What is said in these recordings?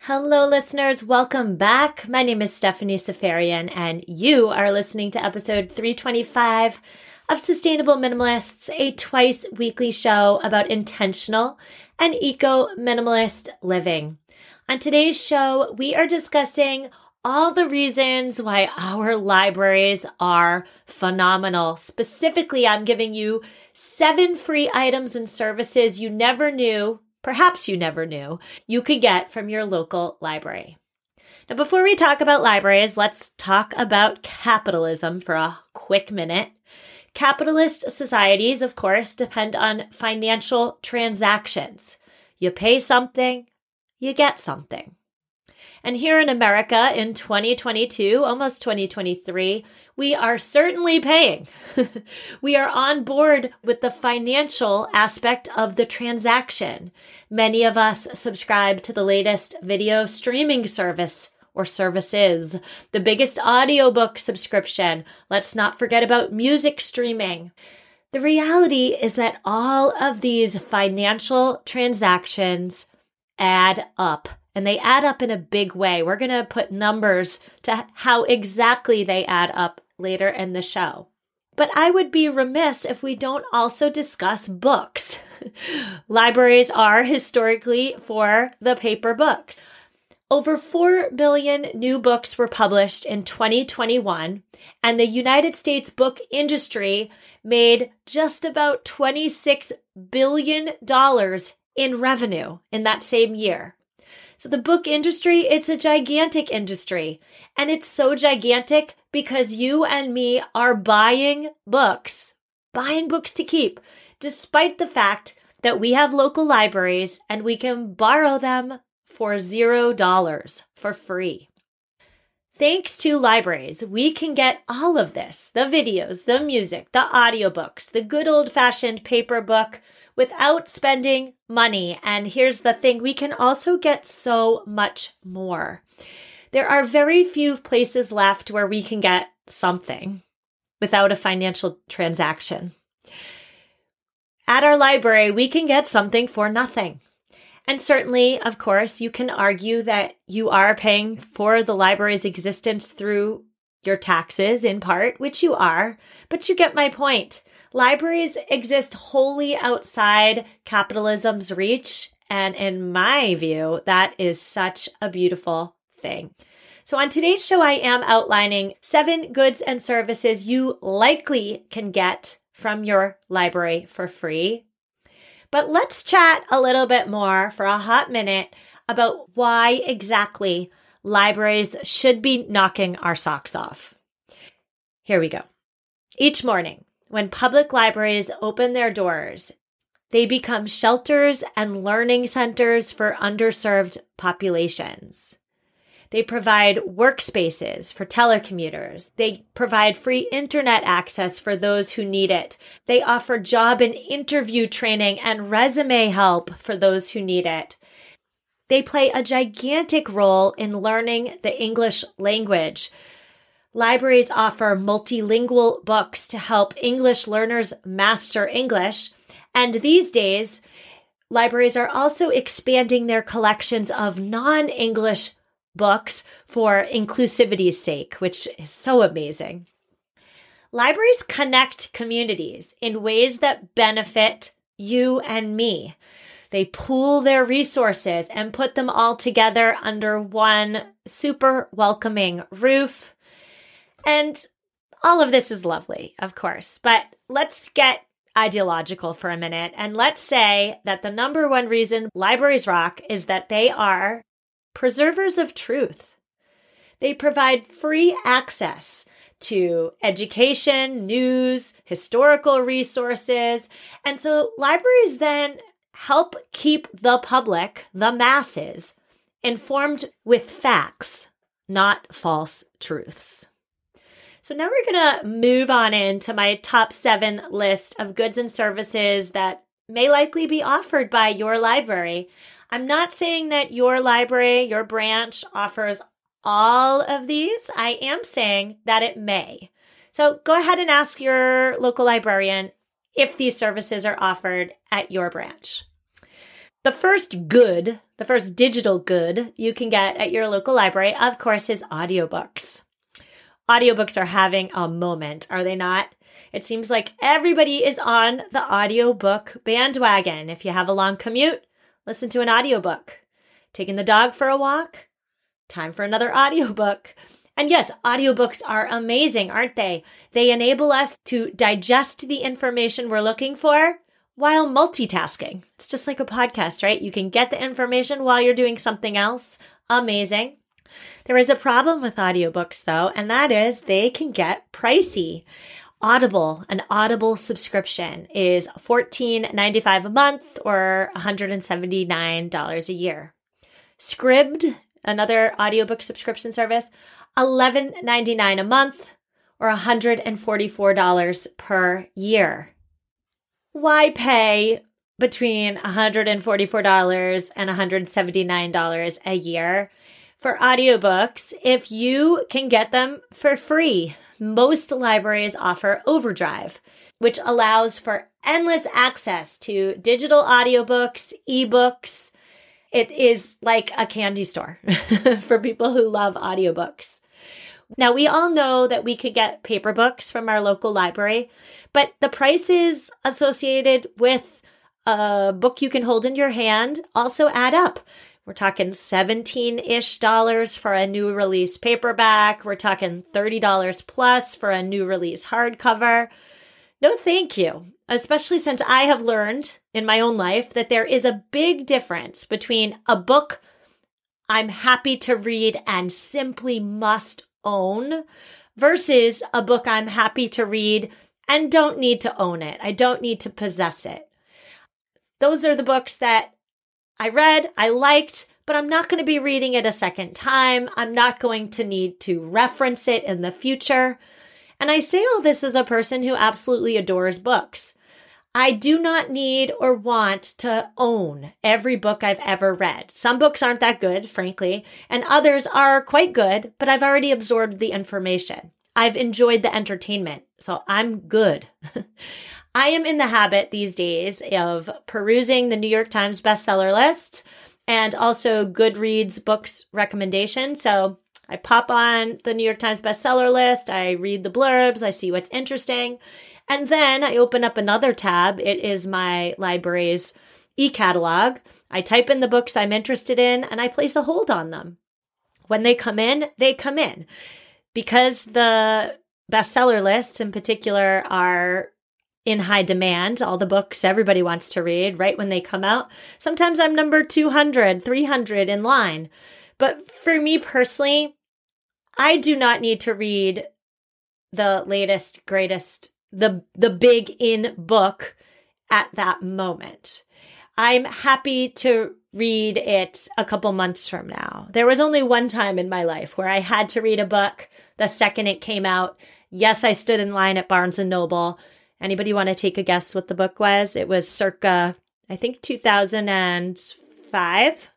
Hello, listeners. Welcome back. My name is Stephanie Safarian, and you are listening to episode 325 of Sustainable Minimalists, a twice-weekly show about intentional and eco-minimalist living. On today's show, we are discussing all the reasons why our libraries are phenomenal. Specifically, I'm giving you 7 free items and services you never knew, perhaps you never knew, you could get from your local library. Now, before we talk about libraries, let's talk about capitalism for a quick minute. Capitalist societies, of course, depend on financial transactions. You pay something, you get something. And here in America in 2022, almost 2023, we are certainly paying. We are on board with the financial aspect of the transaction. Many of us subscribe to the latest video streaming service or services, the biggest audiobook subscription. Let's not forget about music streaming. The reality is that all of these financial transactions add up. And they add up in a big way. We're going to put numbers to how exactly they add up later in the show. But I would be remiss if we don't also discuss books. Libraries are historically for the paper books. Over 4 billion new books were published in 2021, and the United States book industry made just about $26 billion in revenue in that same year. So the book industry, it's a gigantic industry, and it's so gigantic because you and me are buying books to keep, despite the fact that we have local libraries and we can borrow them for $0 for free. Thanks to libraries, we can get all of this, the videos, the music, the audiobooks, the good old-fashioned paper book, without spending money. And here's the thing, we can also get so much more. There are very few places left where we can get something without a financial transaction. At our library, we can get something for nothing. And certainly, of course, you can argue that you are paying for the library's existence through your taxes in part, which you are, but you get my point. Libraries exist wholly outside capitalism's reach, and in my view, that is such a beautiful thing. So on today's show, I am outlining 7 goods and services you likely can get from your library for free. But let's chat a little bit more for a hot minute about why exactly libraries should be knocking our socks off. Here we go. Each morning, when public libraries open their doors, they become shelters and learning centers for underserved populations. They provide workspaces for telecommuters. They provide free internet access for those who need it. They offer job and interview training and resume help for those who need it. They play a gigantic role in learning the English language. Libraries offer multilingual books to help English learners master English. And these days, libraries are also expanding their collections of non-English books for inclusivity's sake, which is so amazing. Libraries connect communities in ways that benefit you and me. They pool their resources and put them all together under one super welcoming roof. And all of this is lovely, of course, but let's get ideological for a minute. And let's say that the number one reason libraries rock is that they are preservers of truth. They provide free access to education, news, historical resources. And so libraries then help keep the public, the masses, informed with facts, not false truths. So now we're going to move on into my top 7 list of goods and services that may likely be offered by your library. I'm not saying that your library, your branch offers all of these. I am saying that it may. So go ahead and ask your local librarian if these services are offered at your branch. The first good, the first digital good you can get at your local library, of course, is audiobooks. Audiobooks are having a moment, are they not? It seems like everybody is on the audiobook bandwagon. If you have a long commute, listen to an audiobook. Taking the dog for a walk? Time for another audiobook. And yes, audiobooks are amazing, aren't they? They enable us to digest the information we're looking for while multitasking. It's just like a podcast, right? You can get the information while you're doing something else. Amazing. There is a problem with audiobooks, though, and that is they can get pricey. Audible, an Audible subscription is $14.95 a month or $179 a year. Scribd, another audiobook subscription service, $11.99 a month or $144 per year. Why pay between $144 and $179 a year for audiobooks if you can get them for free? Most libraries offer Overdrive, which allows for endless access to digital audiobooks, ebooks. It is like a candy store for people who love audiobooks. Now, we all know that we could get paper books from our local library, but the prices associated with a book you can hold in your hand also add up. We're talking $17-ish for a new release paperback. We're talking $30 plus for a new release hardcover. No, thank you. Especially since I have learned in my own life that there is a big difference between a book I'm happy to read and simply must own versus a book I'm happy to read and don't need to own it. I don't need to possess it. Those are the books that I read, I liked, but I'm not going to be reading it a second time. I'm not going to need to reference it in the future. And I say all this as a person who absolutely adores books. I do not need or want to own every book I've ever read. Some books aren't that good, frankly, and others are quite good, but I've already absorbed the information. I've enjoyed the entertainment, so I'm good. I am in the habit these days of perusing the New York Times bestseller list and also Goodreads books recommendations. So I pop on the New York Times bestseller list, I read the blurbs, I see what's interesting, and then I open up another tab. It is my library's e-catalog. I type in the books I'm interested in and I place a hold on them. When they come in, they come in. Because the bestseller lists in particular are in high demand, all the books everybody wants to read right when they come out. Sometimes I'm number 200, 300 in line. But for me personally, I do not need to read the latest, greatest, the big in book at that moment. I'm happy to read it a couple months from now. There was only one time in my life where I had to read a book the second it came out. Yes, I stood in line at Barnes & Noble. Anybody want to take a guess what the book was? It was circa, I think, 2005.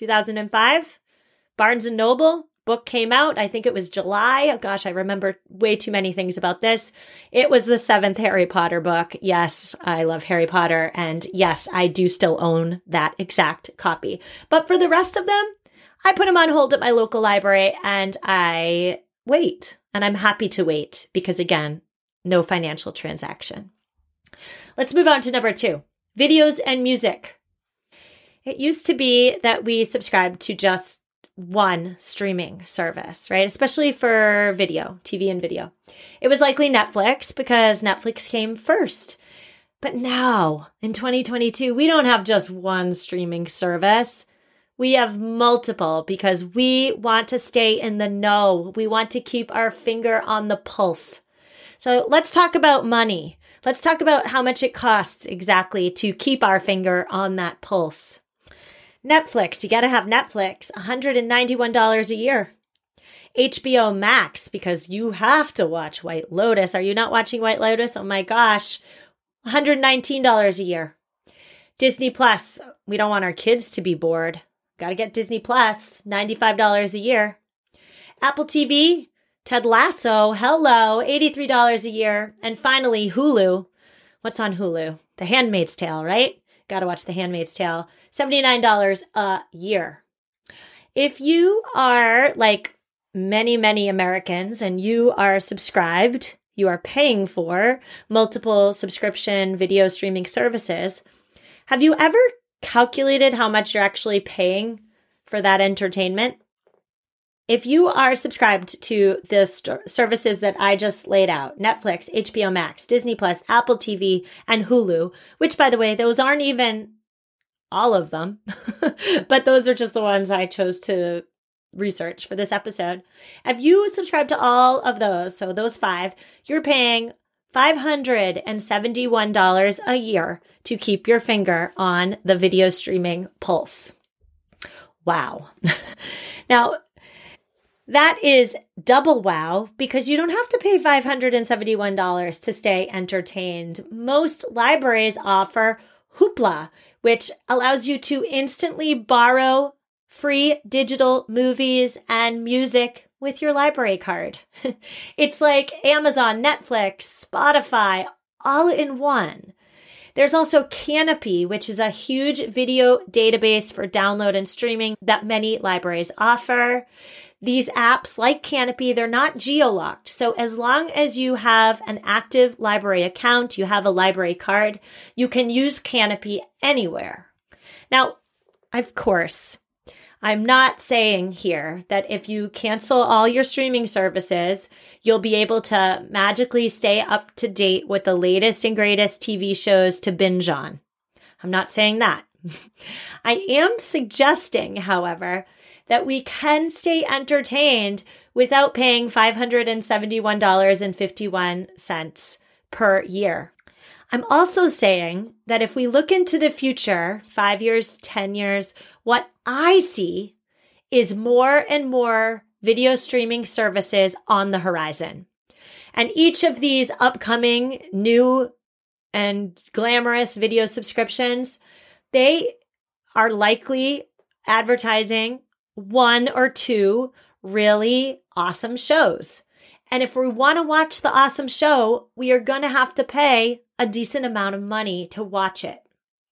Barnes & Noble book came out. I think it was July. Oh, gosh, I remember way too many things about this. It was the 7th Harry Potter book. Yes, I love Harry Potter. And yes, I do still own that exact copy. But for the rest of them, I put them on hold at my local library and I wait. And I'm happy to wait because, again, no financial transaction. Let's move on to number 2, videos and music. It used to be that we subscribed to just one streaming service, right? Especially for video, TV and video. It was likely Netflix because Netflix came first. But now, in 2022, we don't have just one streaming service. We have multiple because we want to stay in the know. We want to keep our finger on the pulse. So let's talk about money. Let's talk about how much it costs exactly to keep our finger on that pulse. Netflix, you got to have Netflix, $191 a year. HBO Max, because you have to watch White Lotus. Are you not watching White Lotus? Oh my gosh, $119 a year. Disney Plus, we don't want our kids to be bored. Got to get Disney Plus, $95 a year. Apple TV, Ted Lasso, hello, $83 a year. And finally, Hulu. What's on Hulu? The Handmaid's Tale, right? Got to watch The Handmaid's Tale. $79 a year. If you are like many, many Americans and you are subscribed, you are paying for multiple subscription video streaming services, have you ever calculated how much you're actually paying for that entertainment? If you are subscribed to the services that I just laid out, Netflix, HBO Max, Disney Plus, Apple TV, and Hulu, which by the way, those aren't even all of them, but those are just the ones I chose to research for this episode. If you subscribe to all of those, so those 5, you're paying $571 a year to keep your finger on the video streaming pulse. Wow. Now, that is double wow because you don't have to pay $571 to stay entertained. Most libraries offer Hoopla, which allows you to instantly borrow free digital movies and music with your library card. It's like Amazon, Netflix, Spotify, all in one. There's also Kanopy, which is a huge video database for download and streaming that many libraries offer. These apps, like Kanopy, they're not geo-locked. So as long as you have an active library account, you have a library card, you can use Kanopy anywhere. Now, of course, I'm not saying here that if you cancel all your streaming services, you'll be able to magically stay up to date with the latest and greatest TV shows to binge on. I'm not saying that. I am suggesting, however, that we can stay entertained without paying $571.51 per year. I'm also saying that if we look into the future, 5 years, 10 years, what I see is more and more video streaming services on the horizon. And each of these upcoming new and glamorous video subscriptions, they are likely advertising 1 or 2 really awesome shows. And if we want to watch the awesome show, we are going to have to pay a decent amount of money to watch it.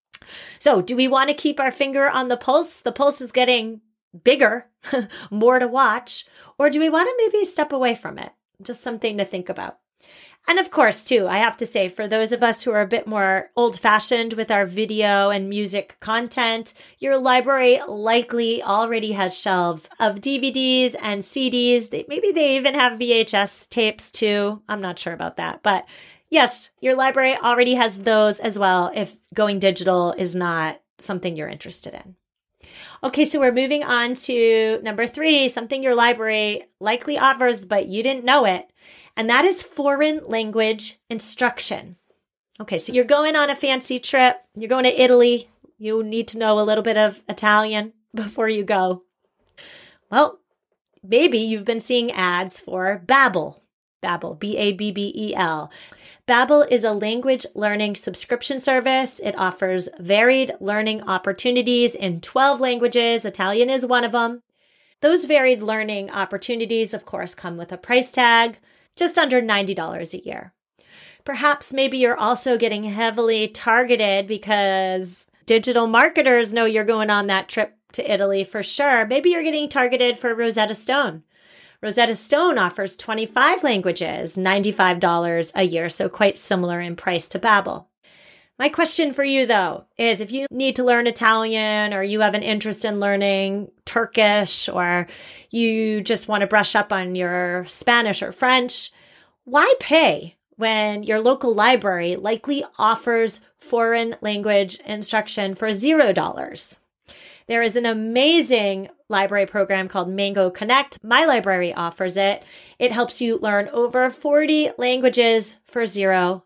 So do we want to keep our finger on the pulse? The pulse is getting bigger, more to watch. Or do we want to maybe step away from it? Just something to think about. And of course, too, I have to say, for those of us who are a bit more old-fashioned with our video and music content, your library likely already has shelves of DVDs and CDs. Maybe they even have VHS tapes, too. I'm not sure about that. But yes, your library already has those as well if going digital is not something you're interested in. Okay, so we're moving on to number 3, something your library likely offers, but you didn't know it. And that is foreign language instruction. Okay, so you're going on a fancy trip. You're going to Italy. You need to know a little bit of Italian before you go. Well, maybe you've been seeing ads for Babbel. Babbel, Babbel. Babbel is a language learning subscription service. It offers varied learning opportunities in 12 languages. Italian is one of them. Those varied learning opportunities, of course, come with a price tag, just under $90 a year. Perhaps maybe you're also getting heavily targeted because digital marketers know you're going on that trip to Italy for sure. Maybe you're getting targeted for Rosetta Stone. Rosetta Stone offers 25 languages, $95 a year, so quite similar in price to Babbel. My question for you, though, is if you need to learn Italian or you have an interest in learning Turkish or you just want to brush up on your Spanish or French, why pay when your local library likely offers foreign language instruction for $0? There is an amazing library program called Mango Connect. My library offers it. It helps you learn over 40 languages for $0.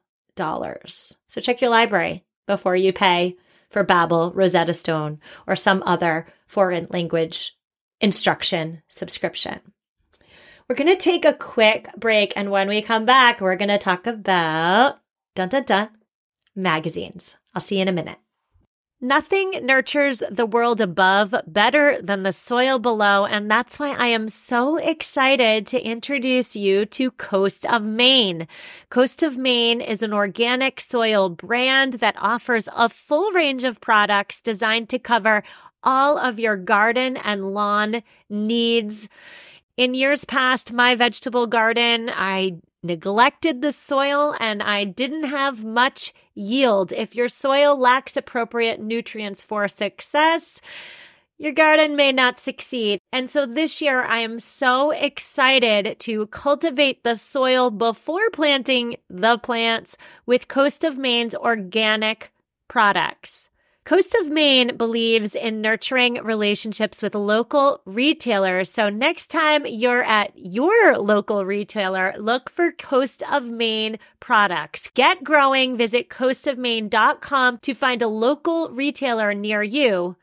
So check your library before you pay for Babbel, Rosetta Stone, or some other foreign language instruction subscription. We're going to take a quick break, and when we come back, we're going to talk about magazines. I'll see you in a minute. Nothing nurtures the world above better than the soil below, and that's why I am so excited to introduce you to Coast of Maine. Coast of Maine is an organic soil brand that offers a full range of products designed to cover all of your garden and lawn needs. In years past, my vegetable garden, I neglected the soil and I didn't have much yield. If your soil lacks appropriate nutrients for success, your garden may not succeed. And so this year, I am so excited to cultivate the soil before planting the plants with Coast of Maine's organic products. Coast of Maine believes in nurturing relationships with local retailers. So next time you're at your local retailer, look for Coast of Maine products. Get growing. Visit coastofmaine.com to find a local retailer near you.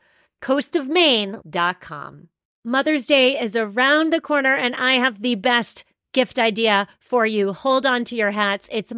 coastofmaine.com. Mother's Day is around the corner and I have the best gift idea for you. Hold on to your hats. It's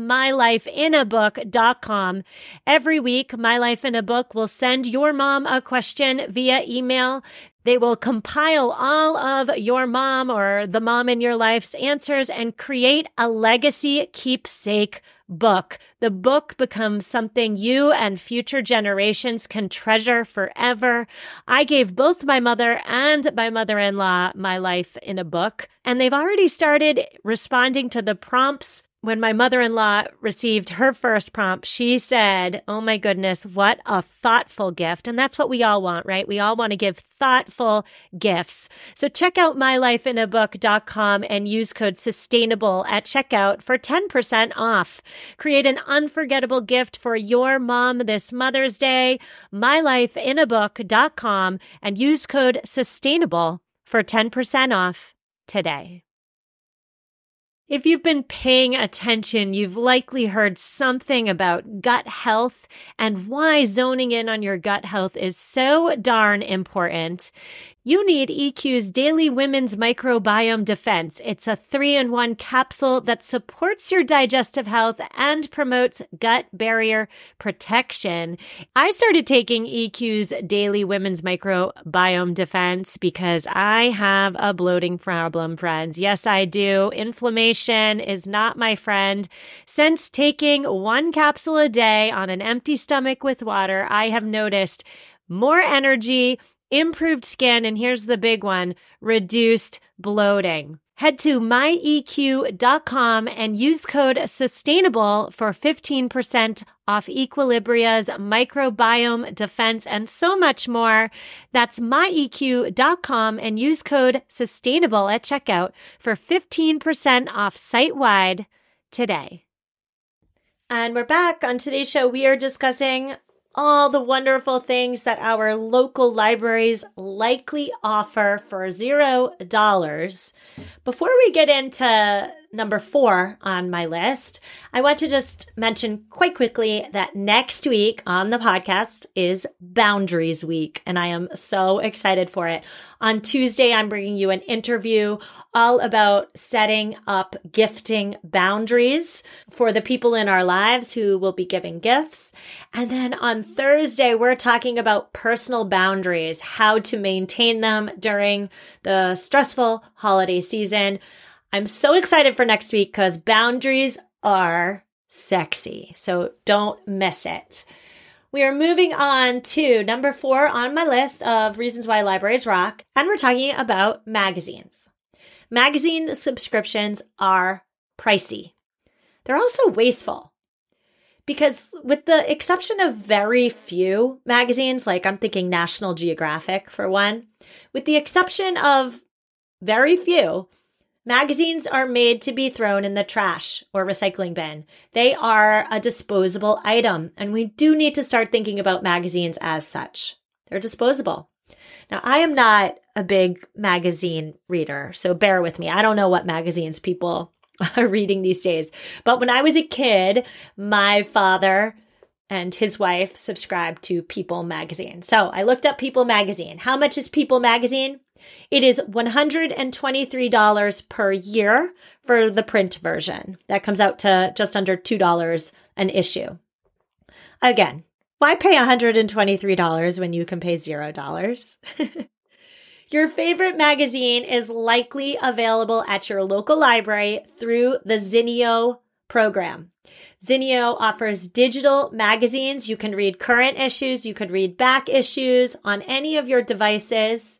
mylifeinabook.com. Every week, My Life in a Book will send your mom a question via email. They will compile all of your mom or the mom in your life's answers and create a legacy keepsake book. The book becomes something you and future generations can treasure forever. I gave both my mother and my mother-in-law My Life in a Book, and they've already started responding to the prompts. When my mother-in-law received her first prompt, she said, "Oh my goodness, what a thoughtful gift." And that's what we all want, right? We all want to give thoughtful gifts. So check out mylifeinabook.com and use code SUSTAINABLE at checkout for 10% off. Create an unforgettable gift for your mom this Mother's Day. mylifeinabook.com and use code SUSTAINABLE for 10% off today. If you've been paying attention, you've likely heard something about gut health and why zoning in on your gut health is so darn important. You need EQ's Daily Women's Microbiome Defense. It's a 3-in-1 capsule that supports your digestive health and promotes gut barrier protection. I started taking EQ's Daily Women's Microbiome Defense because I have a bloating problem, friends. Yes, I do. Inflammation is not my friend. Since taking 1 capsule a day on an empty stomach with water, I have noticed more energy, improved skin, and here's the big one, reduced bloating. Head to myeq.com and use code SUSTAINABLE for 15% off Equilibria's microbiome defense and so much more. That's myeq.com and use code SUSTAINABLE at checkout for 15% off site-wide today. And we're back. On today's show, we are discussing all the wonderful things that our local libraries likely offer for $0. Before we get into number 4 on my list, I want to just mention quite quickly that next week on the podcast is Boundaries Week, and I am so excited for it. On Tuesday, I'm bringing you an interview all about setting up gifting boundaries for the people in our lives who will be giving gifts. And then on Thursday, we're talking about personal boundaries, how to maintain them during the stressful holiday season. I'm so excited for next week because boundaries are sexy, so don't miss it. We are moving on to number 4 on my list of reasons why libraries rock, and we're talking about magazines. Magazine subscriptions are pricey. They're also wasteful because with the exception of very few magazines, like I'm thinking National Geographic for one, with the exception of very few, magazines are made to be thrown in the trash or recycling bin. They are a disposable item, and we do need to start thinking about magazines as such. They're disposable. Now, I am not a big magazine reader, so bear with me. I don't know what magazines people are reading these days. But when I was a kid, my father and his wife subscribed to People magazine. So I looked up People magazine. How much is People magazine? It is $123 per year for the print version. That comes out to just under $2 an issue. Again, Why pay $123 when you can pay $0? Your favorite magazine is likely available at your local library through the Zinio program. Zinio offers digital magazines. You can read current issues. You could read back issues on any of your devices.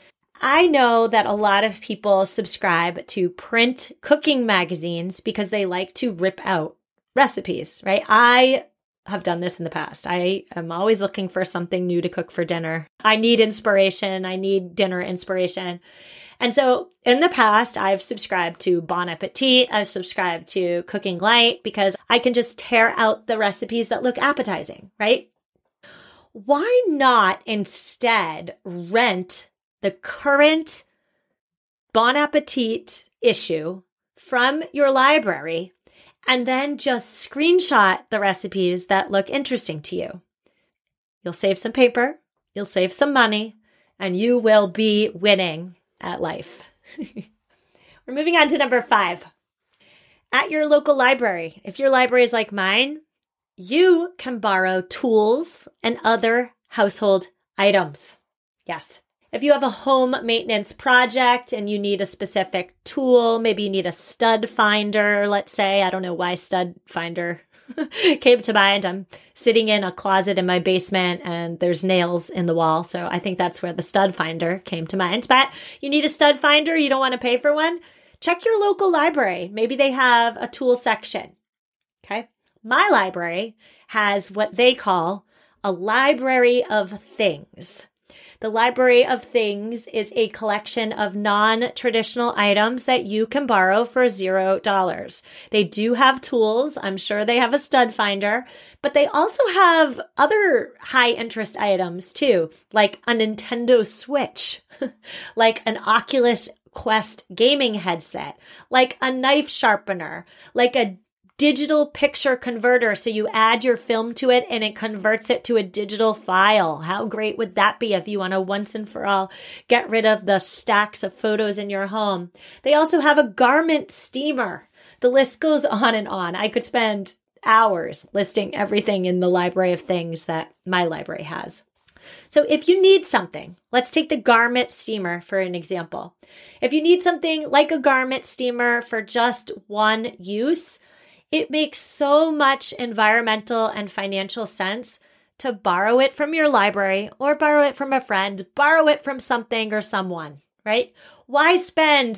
I know that a lot of people subscribe to print cooking magazines because they like to rip out recipes, right? I have done this in the past. I am always looking for something new to cook for dinner. I need inspiration. I need dinner inspiration. And so in the past, I've subscribed to Bon Appetit. I've subscribed to Cooking Light because I can just tear out the recipes that look appetizing, right? Why not instead rent the current Bon Appetit issue from your library and then just screenshot the recipes that look interesting to you? You'll save some paper, you'll save some money, and you will be winning at life. We're moving on to number 5. At your local library, if your library is like mine, you can borrow tools and other household items. Yes. If you have a home maintenance project and you need a specific tool, maybe you need a stud finder, let's say. I don't know why stud finder came to mind. I'm sitting in a closet in my basement and there's nails in the wall. So I think that's where the stud finder came to mind. But you need a stud finder, you don't want to pay for one? Check your local library. Maybe they have a tool section. Okay. My library has what they call a library of things. The Library of Things is a collection of non-traditional items that you can borrow for $0. They do have tools. I'm sure they have a stud finder, but they also have other high interest items too, like a Nintendo Switch, like an Oculus Quest gaming headset, like a knife sharpener, like a digital picture converter. So you add your film to it and it converts it to a digital file. How great would that be if you want to once and for all get rid of the stacks of photos in your home? They also have a garment steamer. The list goes on and on. I could spend hours listing everything in the Library of Things that my library has. So if you need something, let's take the garment steamer for an example. If you need something like a garment steamer for just one use, it makes so much environmental and financial sense to borrow it from your library or borrow it from a friend, borrow it from something or someone, right? Why spend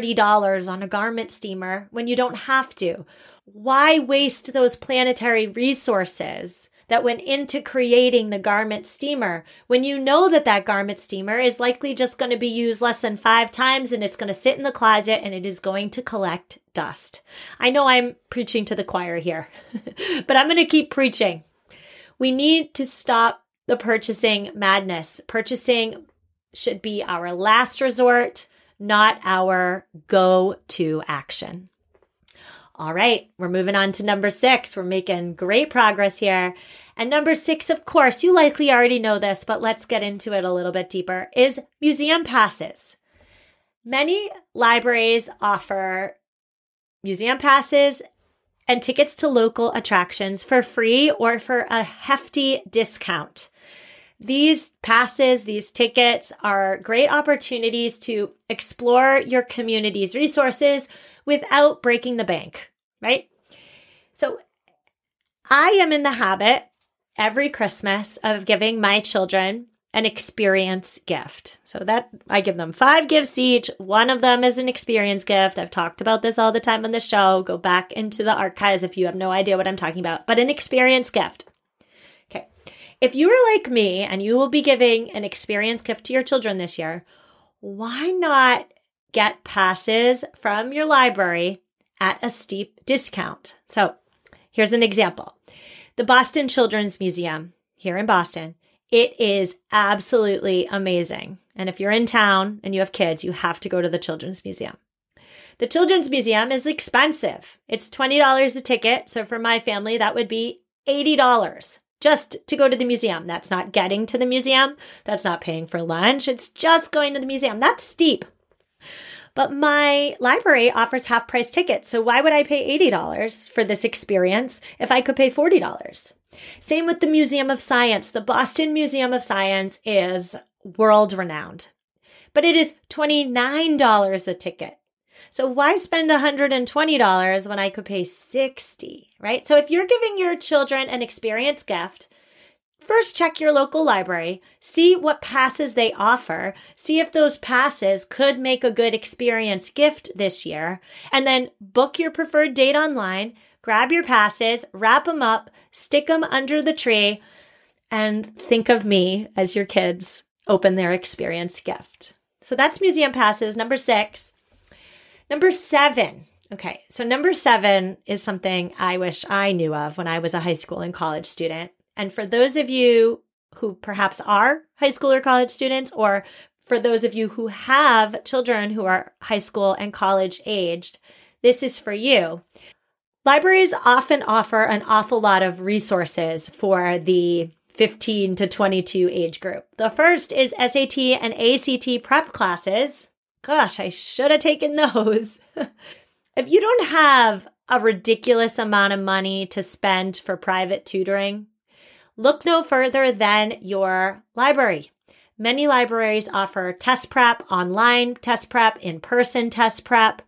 $30 on a garment steamer when you don't have to? Why waste those planetary resources that went into creating the garment steamer when you know that that garment steamer is likely just going to be used less than 5 times and it's going to sit in the closet and it is going to collect dust? I know I'm preaching to the choir here, but I'm going to keep preaching. We need to stop the purchasing madness. Purchasing should be our last resort, not our go-to action. All right, we're moving on to number 6. We're making great progress here. And number 6, of course, you likely already know this, but let's get into it a little bit deeper, is museum passes. Many libraries offer museum passes and tickets to local attractions for free or for a hefty discount. These passes, these tickets are great opportunities to explore your community's resources without breaking the bank, right? So I am in the habit every Christmas of giving my children an experience gift. So that I give them 5 gifts each. One of them is an experience gift. I've talked about this all the time on the show. Go back into the archives if you have no idea what I'm talking about, but an experience gift. Okay. If you are like me and you will be giving an experience gift to your children this year, why not get passes from your library at a steep discount? So here's an example. The Boston Children's Museum here in Boston, it is absolutely amazing. And if you're in town and you have kids, you have to go to the Children's Museum. The Children's Museum is expensive. It's $20 a ticket. So for my family, that would be $80 just to go to the museum. That's not getting to the museum. That's not paying for lunch. It's just going to the museum. That's steep. But my library offers half-price tickets. So why would I pay $80 for this experience if I could pay $40? Same with the Museum of Science. The Boston Museum of Science is world renowned, but it is $29 a ticket. So why spend $120 when I could pay $60, right? So if you're giving your children an experience gift, first check your local library, see what passes they offer, see if those passes could make a good experience gift this year, and then book your preferred date online, grab your passes, wrap them up, stick them under the tree, and think of me as your kids open their experience gift. So that's museum passes, number 6. Number 7. Okay, so number 7 is something I wish I knew of when I was a high school and college student. And for those of you who perhaps are high school or college students, or for those of you who have children who are high school and college aged, this is for you. Libraries often offer an awful lot of resources for the 15 to 22 age group. The first is SAT and ACT prep classes. Gosh, I should have taken those. If you don't have a ridiculous amount of money to spend for private tutoring, look no further than your library. Many libraries offer test prep, online test prep, in-person test prep.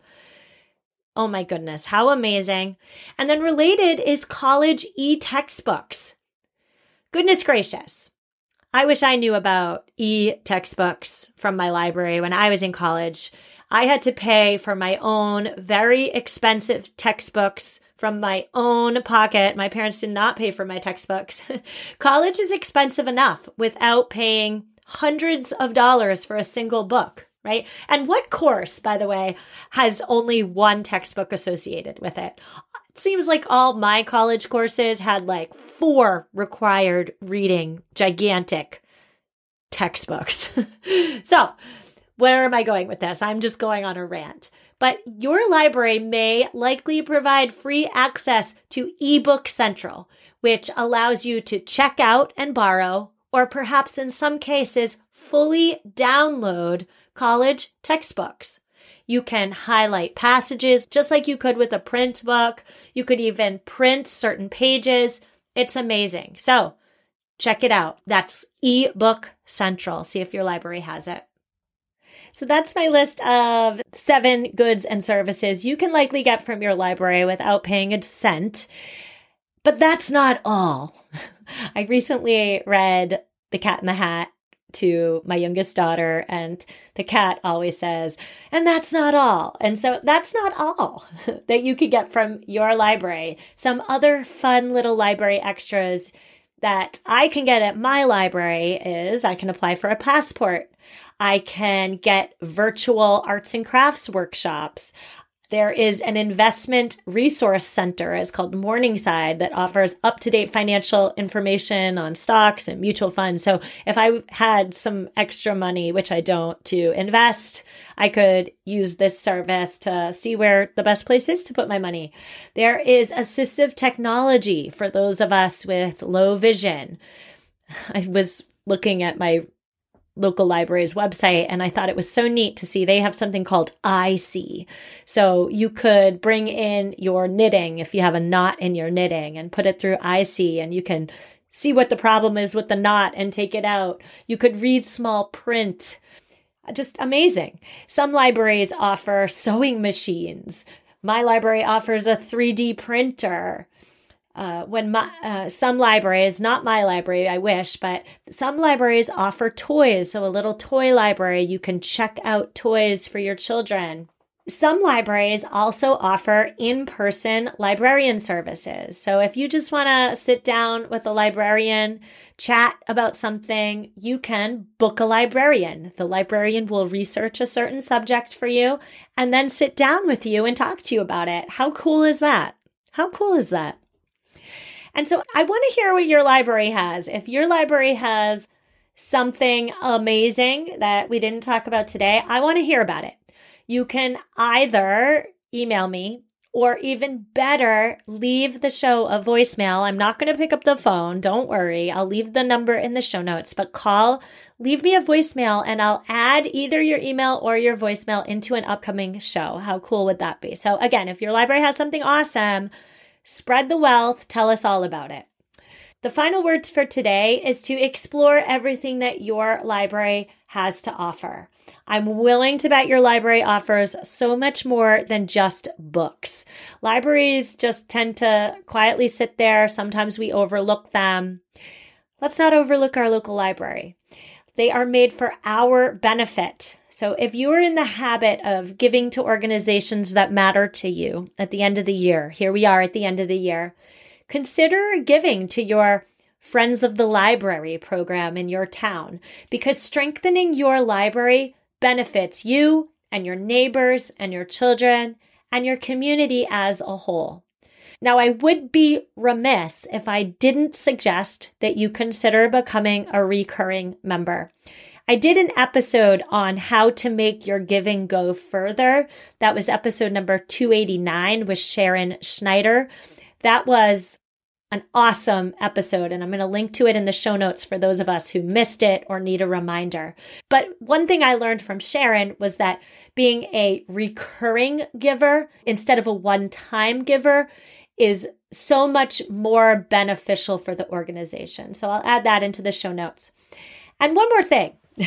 Oh my goodness, how amazing. And then related is college e-textbooks. Goodness gracious. I wish I knew about e-textbooks from my library when I was in college. I had to pay for my own very expensive textbooks from my own pocket. My parents did not pay for my textbooks. College is expensive enough without paying hundreds of dollars for a single book, right? And what course, by the way, has only one textbook associated with it? It seems like all my college courses had like 4 required reading, gigantic textbooks. So, where am I going with this? I'm just going on a rant. But your library may likely provide free access to eBook Central, which allows you to check out and borrow, or perhaps in some cases, fully download college textbooks. You can highlight passages just like you could with a print book. You could even print certain pages. It's amazing. So check it out. That's eBook Central. See if your library has it. So that's my list of 7 goods and services you can likely get from your library without paying a cent. But that's not all. I recently read The Cat in the Hat to my youngest daughter, and the cat always says, and that's not all. And so that's not all that you could get from your library. Some other fun little library extras that I can get at my library is I can apply for a passport. I can get virtual arts and crafts workshops. There is an investment resource center, it's called Morningside, that offers up-to-date financial information on stocks and mutual funds. So if I had some extra money, which I don't, to invest, I could use this service to see where the best place is to put my money. There is assistive technology for those of us with low vision. I was looking at my local library's website, and I thought it was so neat to see they have something called iSee. So you could bring in your knitting if you have a knot in your knitting and put it through iSee, and you can see what the problem is with the knot and take it out. You could read small print. Just amazing. Some libraries offer sewing machines. My library offers a 3D printer. Some libraries, not my library, I wish, but some libraries offer toys. So a little toy library, you can check out toys for your children. Some libraries also offer in-person librarian services. So if you just want to sit down with a librarian, chat about something, you can book a librarian. The librarian will research a certain subject for you and then sit down with you and talk to you about it. How cool is that? How cool is that? And so I want to hear what your library has. If your library has something amazing that we didn't talk about today, I want to hear about it. You can either email me or even better, leave the show a voicemail. I'm not going to pick up the phone. Don't worry. I'll leave the number in the show notes, but leave me a voicemail and I'll add either your email or your voicemail into an upcoming show. How cool would that be? So again, if your library has something awesome, spread the wealth. Tell us all about it. The final words for today is to explore everything that your library has to offer. I'm willing to bet your library offers so much more than just books. Libraries just tend to quietly sit there. Sometimes we overlook them. Let's not overlook our local library. They are made for our benefit. So if you are in the habit of giving to organizations that matter to you at the end of the year, here we are at the end of the year, consider giving to your Friends of the Library program in your town, because strengthening your library benefits you and your neighbors and your children and your community as a whole. Now, I would be remiss if I didn't suggest that you consider becoming a recurring member. I did an episode on how to make your giving go further. That was episode number 289 with Sharon Schneider. That was an awesome episode, and I'm going to link to it in the show notes for those of us who missed it or need a reminder. But one thing I learned from Sharon was that being a recurring giver instead of a one-time giver is so much more beneficial for the organization. So I'll add that into the show notes. And one more thing. I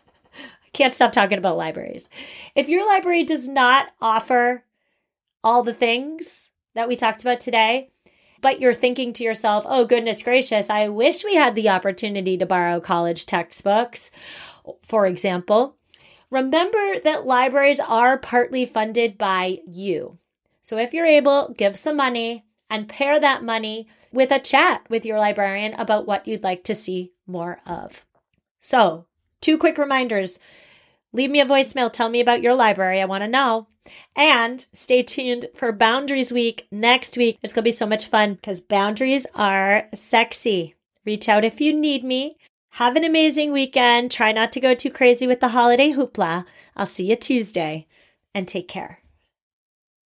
can't stop talking about libraries. If your library does not offer all the things that we talked about today, but you're thinking to yourself, oh, goodness gracious, I wish we had the opportunity to borrow college textbooks, for example, remember that libraries are partly funded by you. So if you're able, give some money and pair that money with a chat with your librarian about what you'd like to see more of. So 2 quick reminders. Leave me a voicemail. Tell me about your library. I want to know. And stay tuned for Boundaries Week next week. It's going to be so much fun because boundaries are sexy. Reach out if you need me. Have an amazing weekend. Try not to go too crazy with the holiday hoopla. I'll see you Tuesday, and take care.